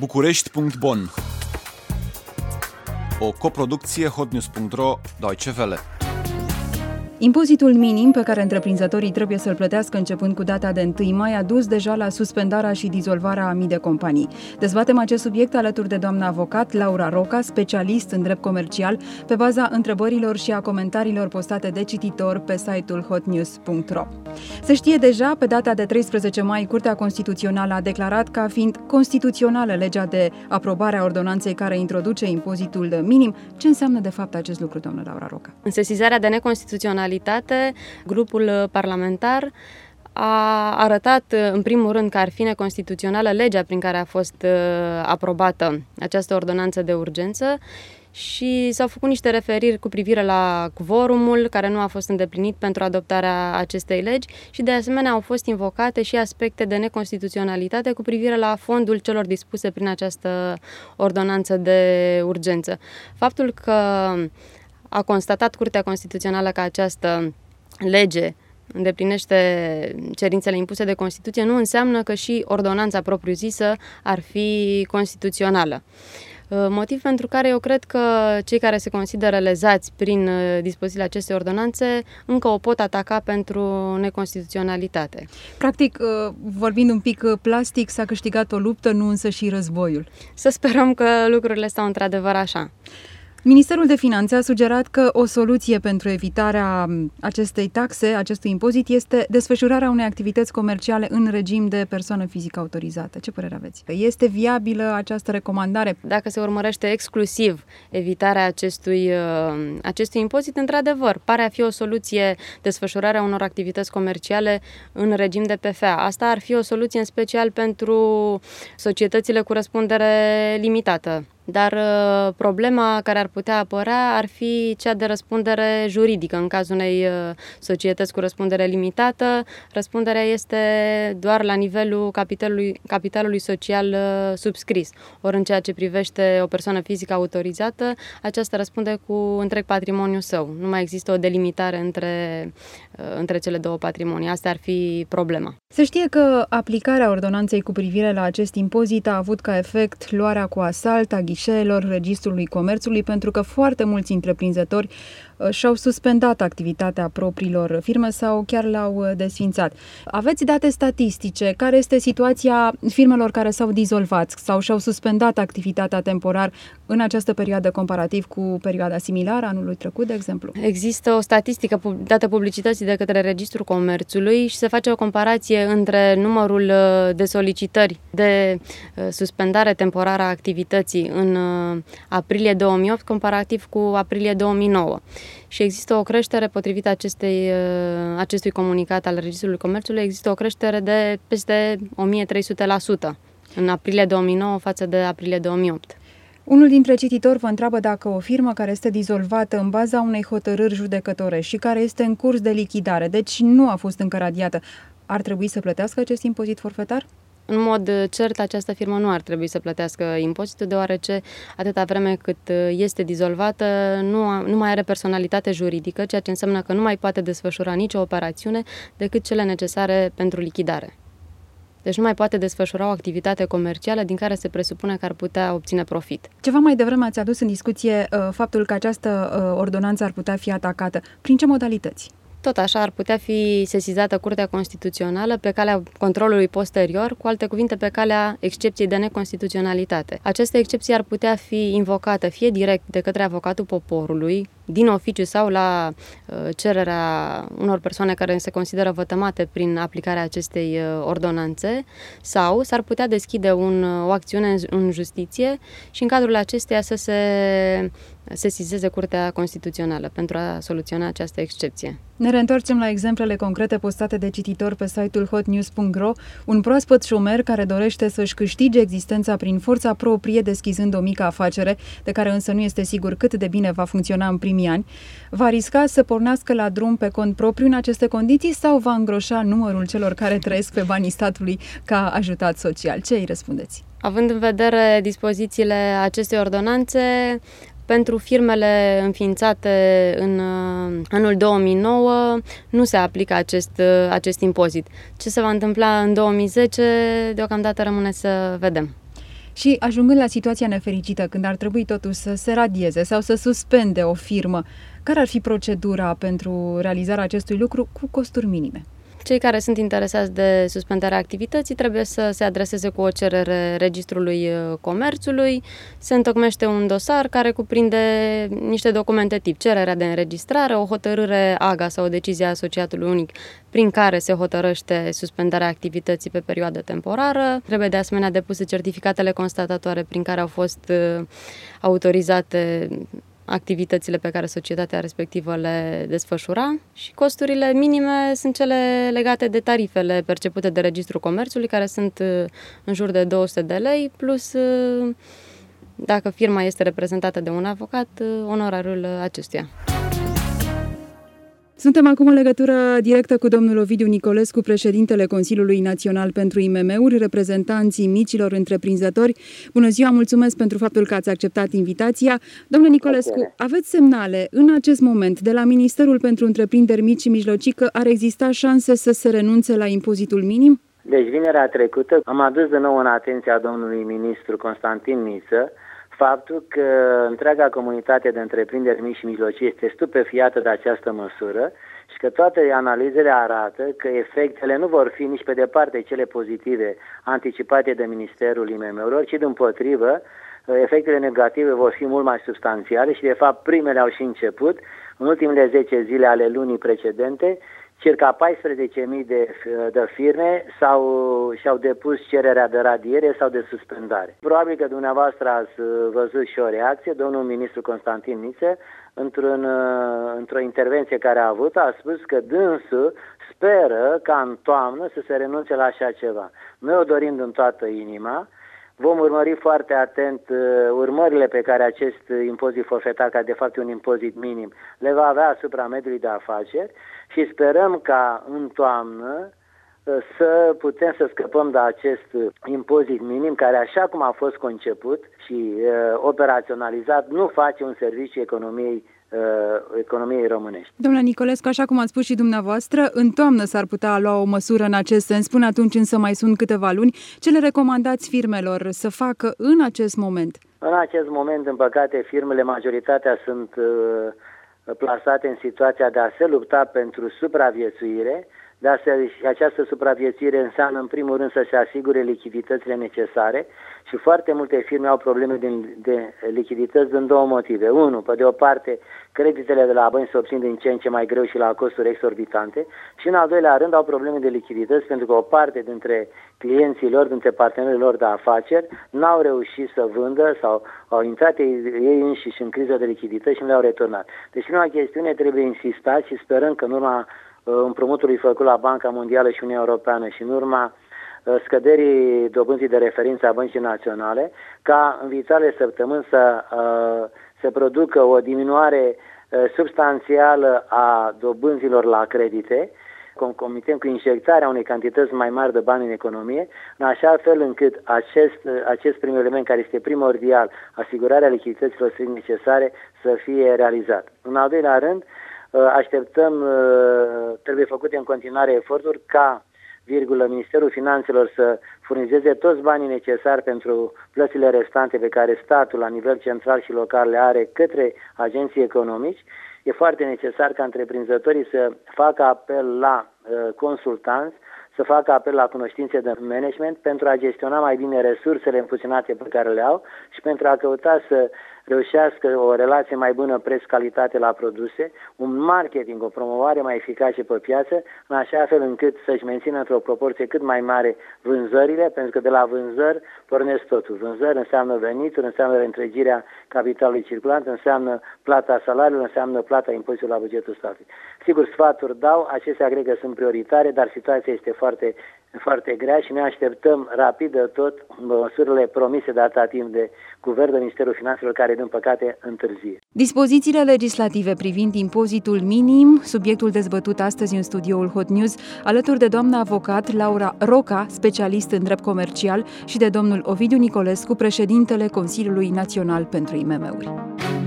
București.Bonn. O coproducție hotnews.ro Deutsche Welle. Impozitul minim pe care întreprinzătorii trebuie să-l plătească începând cu data de 1 mai a dus deja la suspendarea și dizolvarea a mii de companii. Dezbatem acest subiect alături de doamna avocat Laura Roca, specialist în drept comercial, pe baza întrebărilor și a comentariilor postate de cititori pe site-ul hotnews.ro. Se știe deja, pe data de 13 mai, Curtea Constituțională a declarat ca fiind constituțională legea de aprobare a ordonanței care introduce impozitul minim. Ce înseamnă de fapt acest lucru, doamnă Laura Roca? În sesizarea de neconstituționalitate, grupul parlamentar a arătat în primul rând că ar fi neconstituțională legea prin care a fost aprobată această ordonanță de urgență și s-au făcut niște referiri cu privire la quorumul care nu a fost îndeplinit pentru adoptarea acestei legi și de asemenea au fost invocate și aspecte de neconstituționalitate cu privire la fondul celor dispuse prin această ordonanță de urgență. Faptul că a constatat Curtea Constituțională că această lege îndeplinește cerințele impuse de Constituție, nu înseamnă că și ordonanța propriu-zisă ar fi constituțională. Motiv pentru care eu cred că cei care se consideră lezați prin dispozițiile acestei ordonanțe încă o pot ataca pentru neconstituționalitate. Practic, vorbind un pic plastic, s-a câștigat o luptă, nu însă și războiul. Să sperăm că lucrurile stau într-adevăr așa. Ministerul de Finanțe a sugerat că o soluție pentru evitarea acestei taxe, acestui impozit, este desfășurarea unei activități comerciale în regim de persoană fizică autorizată. Ce părere aveți? Este viabilă această recomandare? Dacă se urmărește exclusiv evitarea acestui impozit, într-adevăr, pare a fi o soluție desfășurarea unor activități comerciale în regim de PFA. Asta ar fi o soluție în special pentru societățile cu răspundere limitată. Dar problema care ar putea apărea ar fi cea de răspundere juridică. În cazul unei societăți cu răspundere limitată, răspunderea este doar la nivelul capitalului social subscris. Ori în ceea ce privește o persoană fizică autorizată, aceasta răspunde cu întreg patrimoniul său. Nu mai există o delimitare între cele două patrimonii. Asta ar fi problema. Se știe că aplicarea ordonanței cu privire la acest impozit a avut ca efect luarea cu asalt a ghișeelor Registrului Comerțului, pentru că foarte mulți întreprinzători și-au suspendat activitatea propriilor firme sau chiar l-au desființat. Aveți date statistice? Care este situația firmelor care s-au dizolvat sau și-au suspendat activitatea temporar în această perioadă comparativ cu perioada similară anului trecut, de exemplu? Există o statistică dată publicității de către Registrul Comerțului și se face o comparație între numărul de solicitări de suspendare temporară a activității în aprilie 2008 comparativ cu aprilie 2009. Și există o creștere, potrivit acestui comunicat al Registrului Comerțului, există o creștere de peste 1300% în aprilie 2009 față de aprilie 2008. Unul dintre cititori vă întreabă dacă o firmă care este dizolvată în baza unei hotărâri judecătorești și care este în curs de lichidare, deci nu a fost încă radiată, ar trebui să plătească acest impozit forfetar? În mod cert, această firmă nu ar trebui să plătească impozitul, deoarece atâta vreme cât este dizolvată, nu mai are personalitate juridică, ceea ce înseamnă că nu mai poate desfășura nicio operațiune decât cele necesare pentru lichidare. Deci nu mai poate desfășura o activitate comercială din care se presupune că ar putea obține profit. Ceva mai devreme ați adus în discuție faptul că această ordonanță ar putea fi atacată. Prin ce modalități? Tot așa ar putea fi sesizată Curtea Constituțională pe calea controlului posterior, cu alte cuvinte pe calea excepției de neconstituționalitate. Aceste excepții ar putea fi invocată fie direct de către avocatul poporului, din oficiu sau la cererea unor persoane care se consideră vătămate prin aplicarea acestei ordonanțe, sau s-ar putea deschide o acțiune în justiție și în cadrul acesteia să se sesizeze Curtea Constituțională pentru a soluționa această excepție. Ne reîntoarcem la exemplele concrete postate de cititori pe site-ul hotnews.ro. Un proaspăt șomer care dorește să-și câștige existența prin forța proprie, deschizând o mică afacere, de care însă nu este sigur cât de bine va funcționa în primii ani, va risca să pornească la drum pe cont propriu în aceste condiții sau va îngroșa numărul celor care trăiesc pe banii statului ca ajutat social? Ce îi răspundeți? Având în vedere dispozițiile acestei ordonanțe, pentru firmele înființate în anul 2009 nu se aplică acest impozit. Ce se va întâmpla în 2010, deocamdată rămâne să vedem. Și ajungând la situația nefericită, când ar trebui totuși să se radieze sau să suspende o firmă, care ar fi procedura pentru realizarea acestui lucru cu costuri minime? Cei care sunt interesați de suspendarea activității trebuie să se adreseze cu o cerere Registrului Comerțului. Se întocmește un dosar care cuprinde niște documente tip cererea de înregistrare, o hotărâre AGA sau o decizie a Asociatului Unic prin care se hotărăște suspendarea activității pe perioadă temporară. Trebuie de asemenea depuse certificatele constatatoare prin care au fost autorizate activitățile pe care societatea respectivă le desfășura și costurile minime sunt cele legate de tarifele percepute de Registrul Comerțului, care sunt în jur de 200 de lei, plus, dacă firma este reprezentată de un avocat, onorariul acestuia. Suntem acum în legătură directă cu domnul Ovidiu Nicolescu, președintele Consiliului Național pentru IMM-uri, reprezentanții micilor întreprinzători. Bună ziua, mulțumesc pentru faptul că ați acceptat invitația. Domnule Nicolescu, aveți semnale în acest moment de la Ministerul pentru Întreprinderi Mici și Mijlocii că ar exista șanse să se renunțe la impozitul minim? Deci vinerea trecută am adus de nou în atenția domnului ministru Constantin Niță faptul că întreaga comunitate de întreprinderi mici și mijlocii este stupefiată de această măsură și că toate analizele arată că efectele nu vor fi nici pe departe cele pozitive anticipate de Ministerul IMM-urilor, ci dimpotrivă, efectele negative vor fi mult mai substanțiale și de fapt primele au și început. În ultimele 10 zile ale lunii precedente, circa 14.000 de firme și-au depus cererea de radiere sau de suspendare. Probabil că dumneavoastră ați văzut și o reacție. Domnul ministru Constantin Niță, într-o intervenție care a avut, a spus că dânsul speră ca în toamnă să se renunțe la așa ceva. Noi o dorim din toată inima. Vom urmări foarte atent urmările pe care acest impozit forfetar, care de fapt e un impozit minim, le va avea asupra mediului de afaceri și sperăm ca în toamnă să putem să scăpăm de acest impozit minim, care așa cum a fost conceput și operaționalizat, nu face un serviciu economiei românești. Domnule Nicolescu, așa cum ați spus și dumneavoastră, în toamnă s-ar putea lua o măsură în acest sens. Până atunci însă mai sunt câteva luni. Ce le recomandați firmelor să facă în acest moment? În acest moment, în păcate, firmele, majoritatea sunt plasate în situația de a se lupta pentru supraviețuire. Și această supraviețuire înseamnă, în primul rând, să se asigure lichiditățile necesare și foarte multe firme au probleme de lichidități din două motive. Unu, pe de o parte, creditele de la bănci se obțin din ce în ce mai greu și la costuri exorbitante și, în al doilea rând, au probleme de lichidități pentru că o parte dintre clienții lor, dintre partenerii lor de afaceri, n-au reușit să vândă sau au intrat ei înșiși în criză de lichidități și nu le-au returnat. Deci, prima chestiune, trebuie insistat și sperăm că în urma împrumutului făcut la Banca Mondială și Uniunea Europeană și în urma scăderii dobânzii de referință a Băncii Naționale, ca în viitoarele săptămâni să se producă o diminuare substanțială a dobânzilor la credite, concomitent cu injectarea unei cantități mai mari de bani în economie, în așa fel încât acest prim element, care este primordial, asigurarea lichidităților strict necesare, să fie realizat. În al doilea rând, așteptăm, trebuie făcute în continuare eforturi ca, Ministerul Finanțelor să furnizeze toți banii necesari pentru plățile restante pe care statul la nivel central și local le are către agenții economici. E foarte necesar ca întreprinzătorii să facă apel la consultanți, să facă apel la cunoștințe de management pentru a gestiona mai bine resursele împuținate pe care le au și pentru a căuta să reușească o relație mai bună preț-calitate la produse, un marketing, o promovare mai eficace pe piață, în așa fel încât să-și mențină într-o proporție cât mai mare vânzările, pentru că de la vânzări pornesc totul. Vânzări înseamnă venituri, înseamnă reîntregirea capitalului circulant, înseamnă plata salariilor, înseamnă plata impozitului la bugetul statului. Sigur, sfaturi dau, acestea cred că sunt prioritare, dar situația este foarte, foarte grea și ne așteptăm rapid de tot măsurile promise de atâta timp de Guvern, de Ministerul Finanțelor, care din păcate întârzie. Dispozițiile legislative privind impozitul minim, subiectul dezbătut astăzi în studioul Hot News, alături de doamna avocat Laura Roca, specialist în drept comercial, și de domnul Ovidiu Nicolescu, președintele Consiliului Național pentru IMM-uri.